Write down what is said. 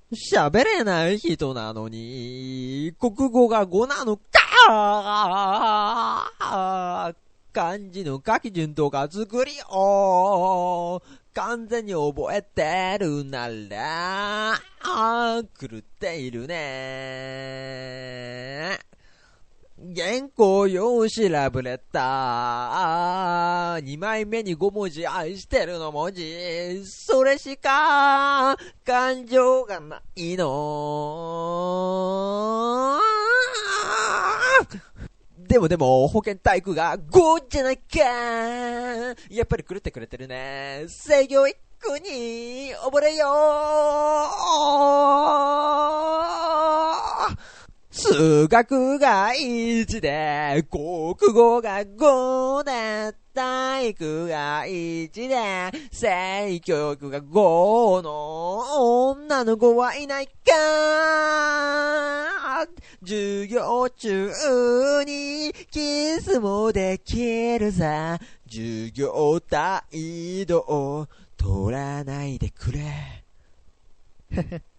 喋れない人なのに、国語が5なのか。漢字の書き順とか作りを完全に覚えてるなら、狂っているね。原稿用紙ラブレター2枚目に5文字愛してるの文字、それしか感情がないの。でも保健体育が5じゃないか。やっぱり狂ってくれてるね。制御一句に溺れよう。数学が1で国語が5で体育が1で性教育が5の女の子はいないか。授業中にキスもできるさ。授業態度を取らないでくれ。